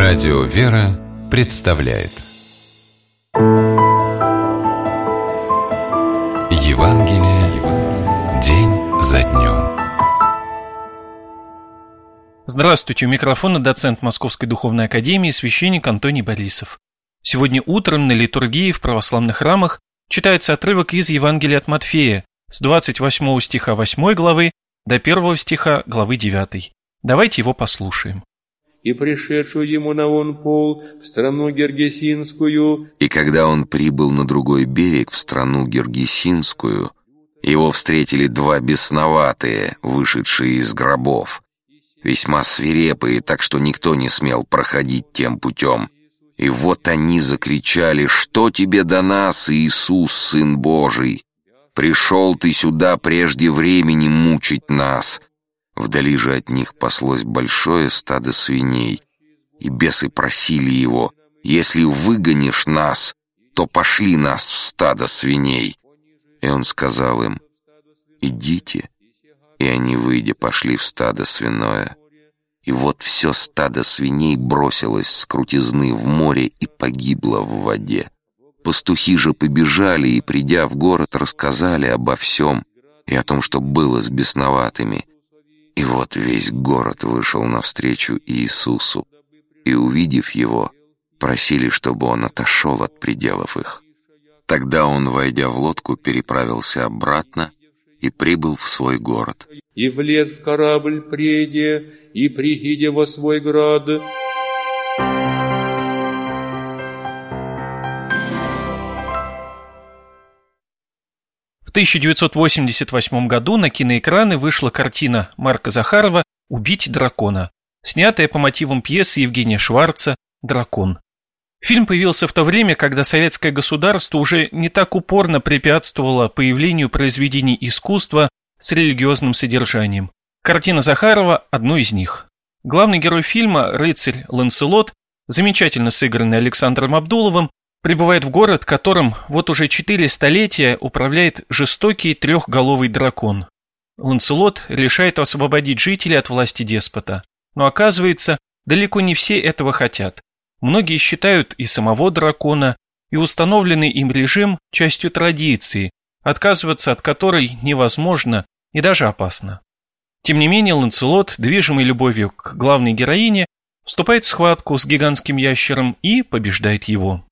Радио «Вера» представляет Евангелие день за днем. Здравствуйте, у микрофона доцент Московской Духовной Академии, священник Антоний Борисов. Сегодня утром на литургии в православных храмах читается отрывок из Евангелия от Матфея с 28 стиха 8 главы до 1 стиха главы 9. Давайте его послушаем. «И пришедшую ему на он пол в страну Гергесинскую». И когда он прибыл на другой берег, в страну Гергесинскую, его встретили два бесноватые, вышедшие из гробов, весьма свирепые, так что никто не смел проходить тем путем. И вот они закричали: «Что тебе до нас, Иисус, Сын Божий? Пришел ты сюда прежде времени мучить нас». Вдали же от них паслось большое стадо свиней, и бесы просили его: «Если выгонишь нас, то пошли нас в стадо свиней». И он сказал им: «Идите». И они, выйдя, пошли в стадо свиное. И вот все стадо свиней бросилось с крутизны в море и погибло в воде. Пастухи же побежали и, придя в город, рассказали обо всем и о том, что было с бесноватыми. И вот весь город вышел навстречу Иисусу, и, увидев его, просили, чтобы он отошел от пределов их. Тогда он, войдя в лодку, переправился обратно и прибыл в свой город. «И влез в корабль преде, и прихидя во свой град». В 1988 году на киноэкраны вышла картина Марка Захарова «Убить дракона», снятая по мотивам пьесы Евгения Шварца «Дракон». Фильм появился в то время, когда советское государство уже не так упорно препятствовало появлению произведений искусства с религиозным содержанием. Картина Захарова – одно из них. Главный герой фильма, рыцарь Ланселот, замечательно сыгранный Александром Абдуловым, прибывает в город, которым вот уже 4 столетия управляет жестокий трехголовый дракон. Ланселот решает освободить жителей от власти деспота. Но оказывается, далеко не все этого хотят. Многие считают и самого дракона, и установленный им режим частью традиции, отказываться от которой невозможно и даже опасно. Тем не менее, Ланселот, движимый любовью к главной героине, вступает в схватку с гигантским ящером и побеждает его.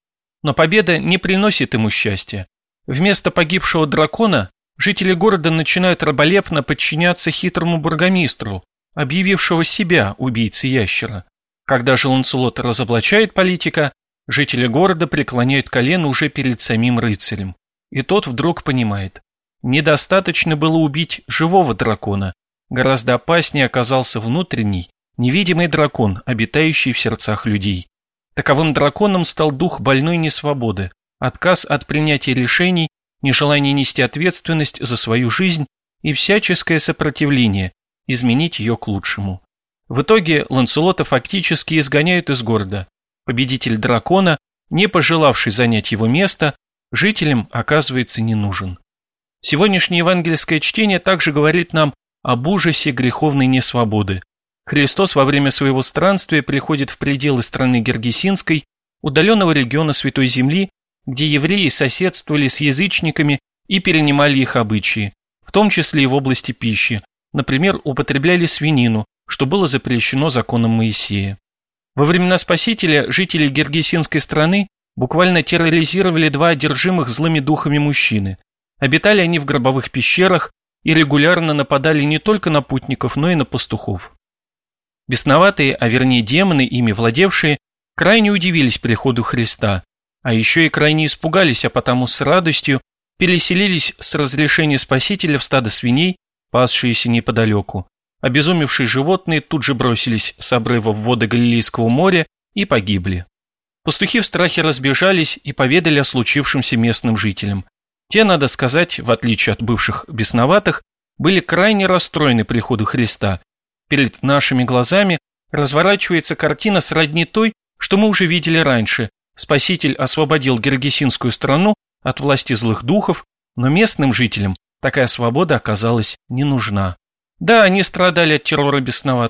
Но победа не приносит ему счастья. Вместо погибшего дракона жители города начинают раболепно подчиняться хитрому бургомистру, объявившего себя убийцей ящера. Когда же Ланселот разоблачает политика, жители города преклоняют колено уже перед самим рыцарем. И тот вдруг понимает: недостаточно было убить живого дракона, гораздо опаснее оказался внутренний, невидимый дракон, обитающий в сердцах людей. Таковым драконом стал дух больной несвободы, отказ от принятия решений, нежелание нести ответственность за свою жизнь и всяческое сопротивление, изменить ее к лучшему. В итоге Ланселота фактически изгоняют из города. Победитель дракона, не пожелавший занять его место, жителям оказывается не нужен. Сегодняшнее евангельское чтение также говорит нам об ужасе греховной несвободы. Христос во время своего странствия приходит в пределы страны Гергесинской, удаленного региона Святой Земли, где евреи соседствовали с язычниками и перенимали их обычаи, в том числе и в области пищи, например, употребляли свинину, что было запрещено законом Моисея. Во времена Спасителя жители Гергесинской страны буквально терроризировали два одержимых злыми духами мужчины. Обитали они в гробовых пещерах и регулярно нападали не только на путников, но и на пастухов. Бесноватые, а вернее демоны, ими владевшие, крайне удивились приходу Христа, а еще и крайне испугались, а потому с радостью переселились с разрешения Спасителя в стадо свиней, пасшиеся неподалеку. Обезумевшие животные тут же бросились с обрыва в воды Галилейского моря и погибли. Пастухи в страхе разбежались и поведали о случившемся местным жителям. Те, надо сказать, в отличие от бывших бесноватых, были крайне расстроены приходу Христа. Перед нашими глазами разворачивается картина сродни той, что мы уже видели раньше. Спаситель освободил Гергесинскую страну от власти злых духов, но местным жителям такая свобода оказалась не нужна. Да, они страдали от террора бесноватых,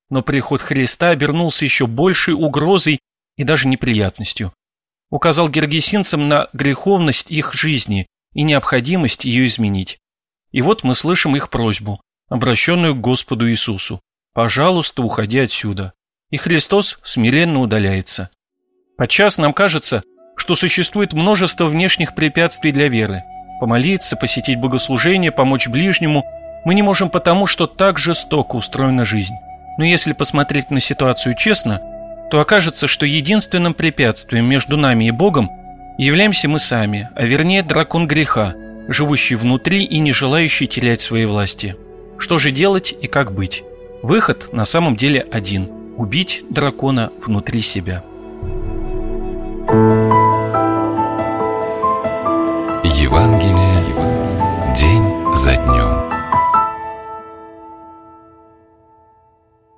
но приход Христа обернулся еще большей угрозой и даже неприятностью. Указал гергесинцам на греховность их жизни и необходимость ее изменить. И вот мы слышим их просьбу, обращенную к Господу Иисусу: «Пожалуйста, уходи отсюда». И Христос смиренно удаляется. Подчас нам кажется, что существует множество внешних препятствий для веры. Помолиться, посетить богослужение, помочь ближнему мы не можем потому, что так жестоко устроена жизнь. Но если посмотреть на ситуацию честно, то окажется, что единственным препятствием между нами и Богом являемся мы сами, а вернее дракон греха, живущий внутри и не желающий терять своей власти. Что же делать и как быть? Выход на самом деле один – убить дракона внутри себя. Евангелие день за днем.